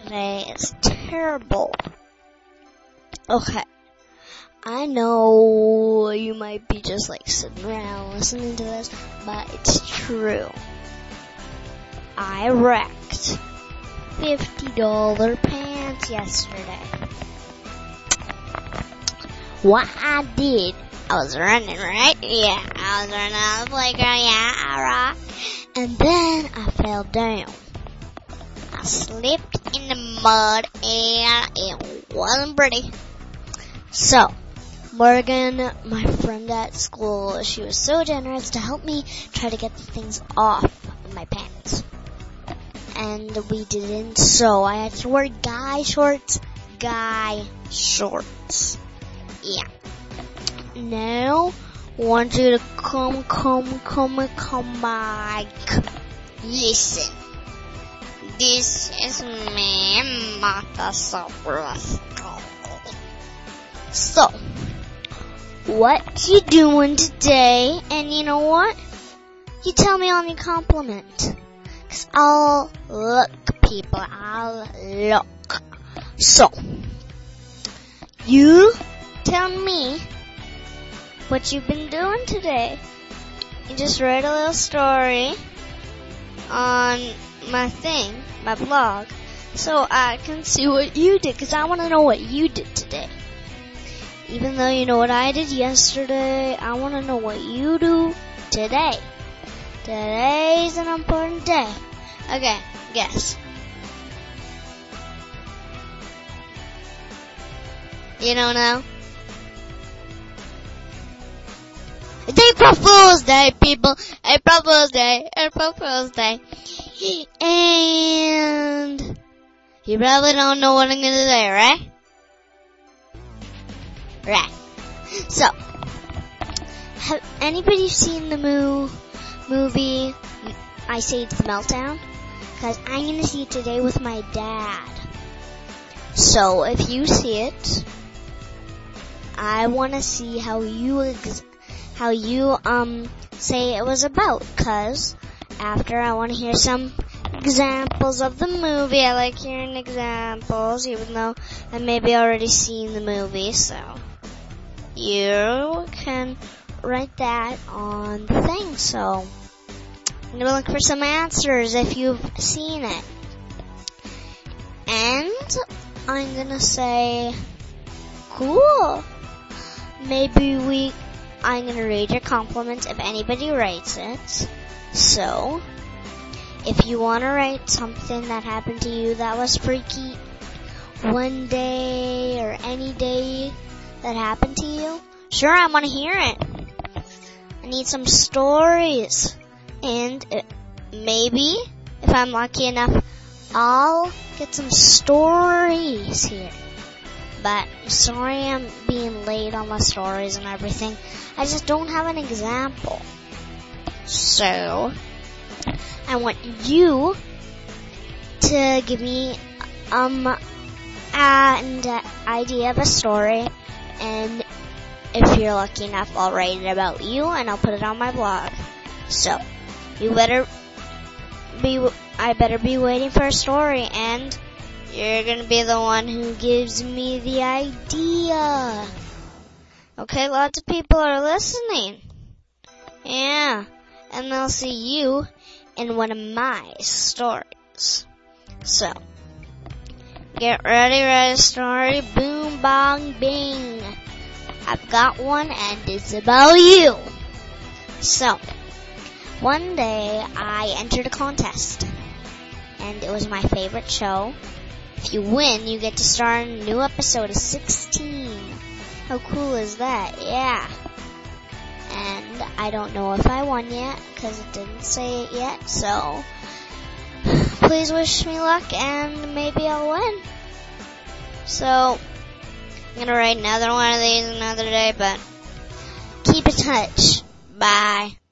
yesterday is terrible. Okay. I know you might be just like sitting around listening to this, but it's true. I wrecked $50 pants yesterday. What I did, I was running, right? Yeah, I was running on the playground, yeah, alright. And then I fell down. I slipped in the mud and it wasn't pretty. So, Morgan, my friend at school, she was so generous to help me try to get the things off of my pants. And we didn't, so I had to wear guy shorts. Yeah. Now, I want you to come back. Listen. This is me, Martha Sobrasco. So, what you doing today? And you know what? You tell me on your compliment. 'Cause I'll look, people. I'll look. So, you tell me what you've been doing today. You just write a little story on my blog, so I can see what you did, 'cause I want to know what you did today. Even though you know what I did yesterday, I want to know what you do today. Today's an important day. Okay, guess. You don't know? It's April Fool's Day, people. April Fool's Day. And you probably don't know what I'm gonna say, right? Right. So, have anybody seen the movie Ice Age The Meltdown? 'Cause I'm gonna see it today with my dad. So, if you see it, I wanna see how you say it was about. 'Cause after I wanna hear some examples of the movie. I like hearing examples, even though I maybe already seen the movie, so you can write that on the thing. So I'm gonna look for some answers if you've seen it. And I'm gonna say, cool. I'm gonna read your compliments if anybody writes it. So, if you want to write something that happened to you that was freaky one day or any day that happened to you, sure, I want to hear it. I need some stories. And maybe, if I'm lucky enough, I'll get some stories here. But sorry I'm being late on my stories and everything. I just don't have an example. So, I want you to give me an idea of a story, and if you're lucky enough, I'll write it about you and I'll put it on my blog. So, I better be waiting for a story, and you're gonna be the one who gives me the idea. Okay, lots of people are listening. Yeah, and they'll see you in one of my stories. So, get ready, write a story, boom, bong, bing. I've got one and it's about you. So, one day I entered a contest, and it was my favorite show. If you win, you get to star in a new episode of 16. How cool is that? Yeah. And I don't know if I won yet, because it didn't say it yet, so please wish me luck and maybe I'll win. So, I'm gonna write another one of these another day, but keep in touch. Bye.